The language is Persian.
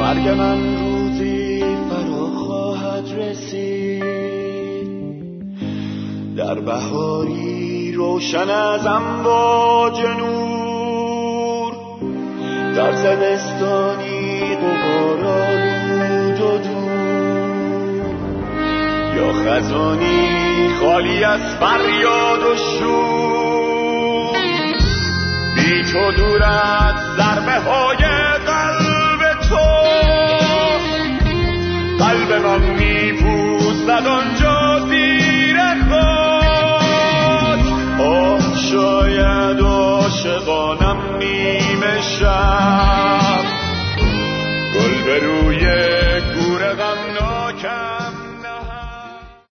مرگ من روزی فرا خواهد رسید، در بهاری روشن از امواج نور، در زمستانی غبارآلود و دور، یا خزانی خالی از فریاد و شور. بی تو دور از ضربه های قلب تو، قلب من میپوسد آنجا زیر خاک. آه شاید عاشقانم نیمه شب، گل به روی